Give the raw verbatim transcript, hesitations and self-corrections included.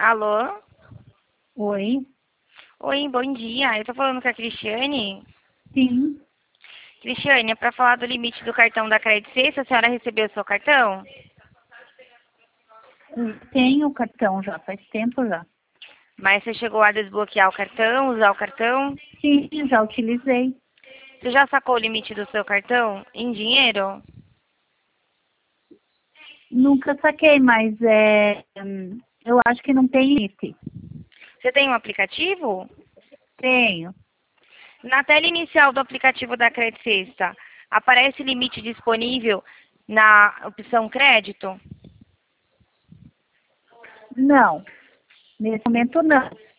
Alô? Oi, Oi, bom dia. Eu tô falando com a Cristiane. sim, Cristiane, é pra falar do limite do cartão da Credit Suisse. A senhora recebeu o seu cartão? eu tenho o cartão já, faz tempo já. Mas você chegou a desbloquear o cartão, usar o cartão? Sim, já utilizei. Você já sacou o limite do seu cartão em dinheiro? Nunca saquei, mas é, hum, eu acho que não tem limite. Você tem um aplicativo? Tenho. Na tela inicial do aplicativo da Credit Suisse, aparece limite disponível na opção crédito? Não, nesse momento não.